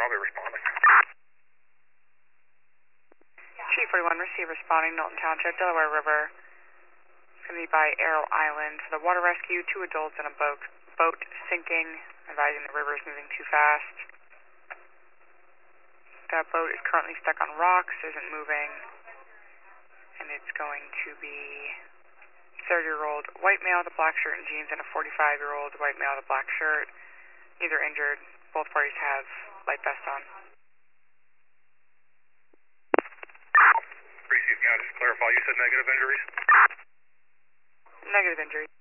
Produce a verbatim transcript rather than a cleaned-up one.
I'll be responding. Chief forty-one, receive responding, Knowlton Township, Delaware River. It's going to be by Arrow Island for the water rescue. Two adults in a boat, boat sinking, advising the river is moving too fast. That boat is currently stuck on rocks, isn't moving, and it's going to be thirty-year-old white male with a black shirt and jeans and a forty-five-year-old white male with a black shirt. Neither injured. Both parties have life vests on. Can I just clarify, you said negative injuries? Negative injuries.